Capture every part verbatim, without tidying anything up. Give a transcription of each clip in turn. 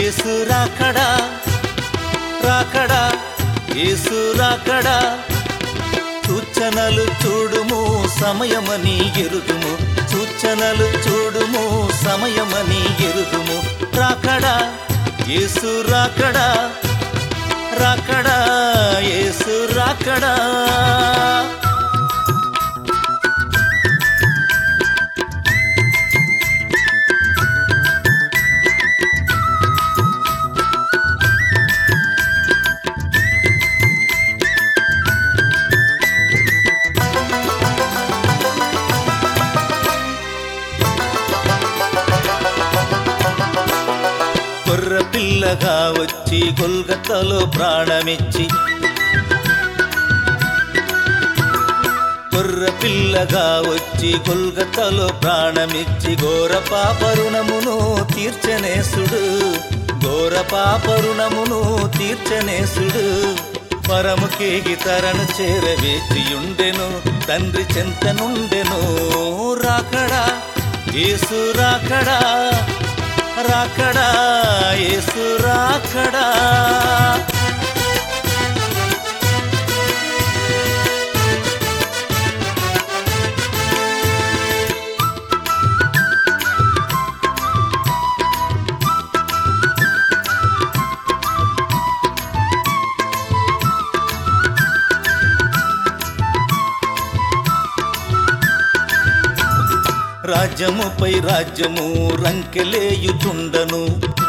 యేసు రాకడా రాకడా యేసు రాకడా సూచనలు చూడుము సమయమని ఎరుగుము సూచనలు చూడుము సమయమని ఎరుగుము రాకడా యేసు రాకడా రాకడా యేసు రాకడా గొర్రె పిల్లగా వచ్చి గొల్గొతాలో ప్రాణమిచ్చి గొర్రె పిల్లగా వచ్చి గొల్గొతాలో ప్రాణమిచ్చి ఘోర పాపరుణమును తీర్చనేసుడు ఘోర పాపరుణమును తీర్చనేసుడు పరముకేగి తరను చేరవేచియుండెను తండ్రి చెంతనుండెను రాకడా యేసు రాకడా రాకడా యేసు రాకడా రాజ్యముపై రాజ్యము రంకెలేయుచుండను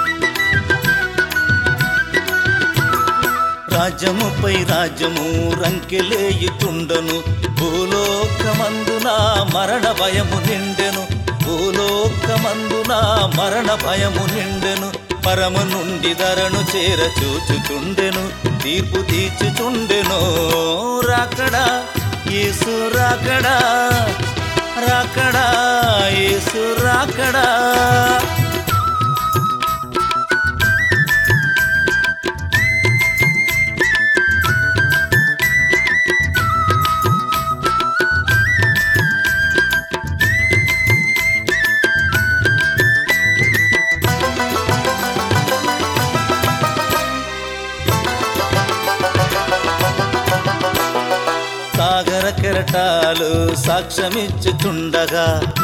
రాజ్యముపై రాజ్యము రంకెలేయుచుండను భూలోకమందున మరణ భయము నిండెను భూలోకమందున మరణ భయము నిండెను పరము నుండి ధరను చేర చూచుచుండెను తీర్పు తీర్చుచుండెను రాకడా యేసు రాకడా రాకడా యేసు రాకడా సాగర కెరటాలు సాక్ష్యమిచ్చుచుండగా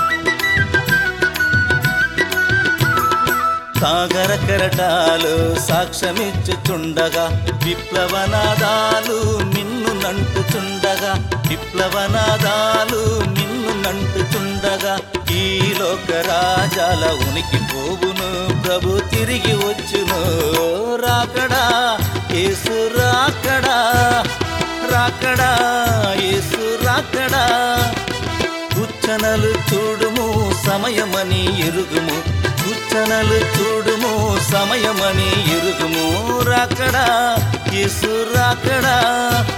సాగర కెరటాలు సాక్ష్యమిచ్చుచుండగా విప్లవనాదాలు మిన్ను నంటుచుండగా విప్లవనాదాలు మిన్ను నంటుచుండగా ఈ లోక రాజాల ఉనికి పోవును ప్రభు తిరిగి వచ్చును రాకడా యేసు రాకడా రాకడా యేసు రాకడా సూచనలు చూడుము సమయమని ఎరుగుము సూచనలు చూడుము సమయమని ఎరుగుము రాకడా యేసు రాకడా